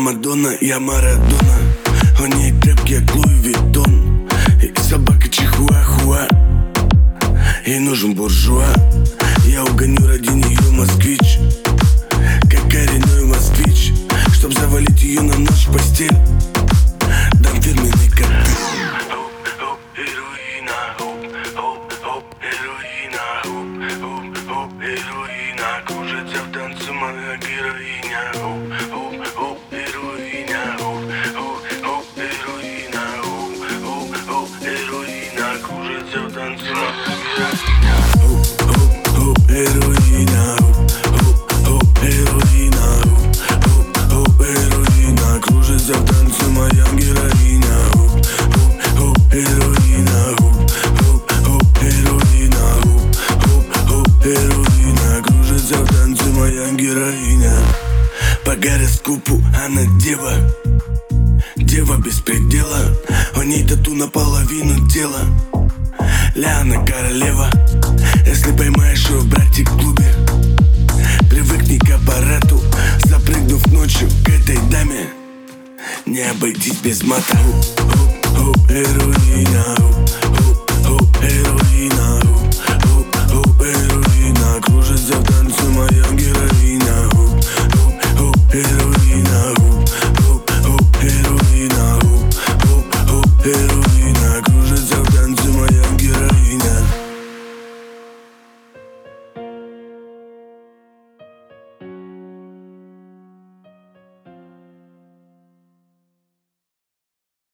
Мадонна, я Марадона. У ней крепкий, как Луи Виттон. И собака чихуахуа. Ей нужен буржуа. Я угоню ради нее москвич, как коренной москвич. Чтоб завалить ее на ночь в постель, дам фирменный коктейль. Heroina, кружится в танце моя героиня. Heroina, heroina, кружится в танце моя героиня. Heroina, heroina, heroina, кружится в танце моя героиня. Heroina, heroina, кружится в танце моя героиня. По гороскопу она дева, дева без предела. У ней тату наполовину тела. Ляна королева. Если поймаешь ее, братик, в клубе, привыкни к аппарату. Запрыгнув ночью к этой даме, не обойтись без мата. Heroina, heroina, heroina, кружится в танце моя героиня. Heroina, heroina, heroina.